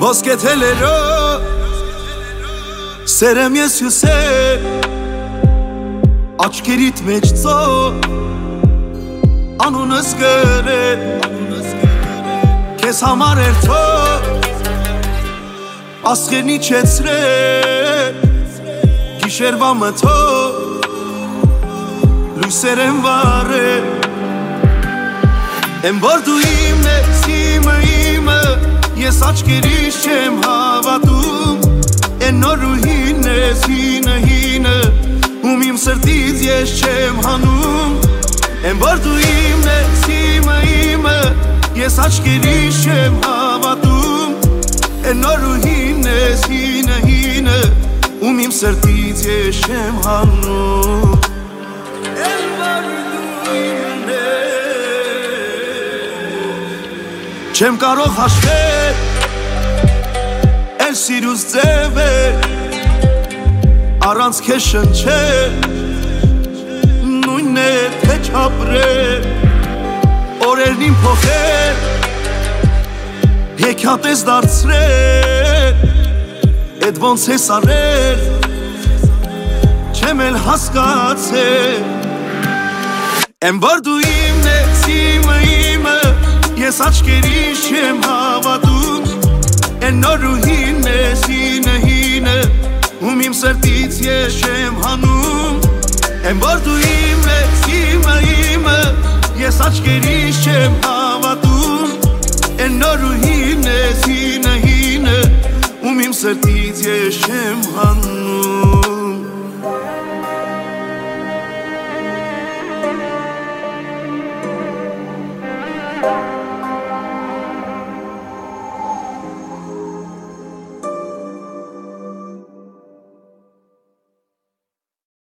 ոսկեթելերո սերեմ ես հյուսե աչքերիդ մեջ ծո անունս գրե քեզ համար էր թո ասղերն իջեցրե գիշերվա մթո լույսեր եմ վառե Եմ որ դու իմն ես, իմը Ես աչքերիս չեմ հավատում Են նոր ու հին ես, հինը Ում իմ սրտից ես չեմ հանում Եմ որ դու իմն ես, իմը Ես աչքերիս չեմ հավատում Են նոր ու հին ես, հինը Ում իմ սրտից ես չեմ հանում Չեմ կարող հաշվել Էլ սիրուս ձև է Առանց քեզ շնչել Նույնն է թե չապրել Օրերն իմ փոխել Հեքիաթ ես դարձրել Էդ ոնց ես արել Չեմ էլ հասկացել Եմ որ դու իմն ես, իմը Ես աչքերիս չեմ հավատում Են նոր ու հին ես, հինը Ում իմ սրտից ես չեմ հանում Եմ որ դու իմն ես, իմը Ես աչքերիս չեմ հավատում Են նոր ու հին ես, հինը Ում իմ սրտից ես չեմ հանում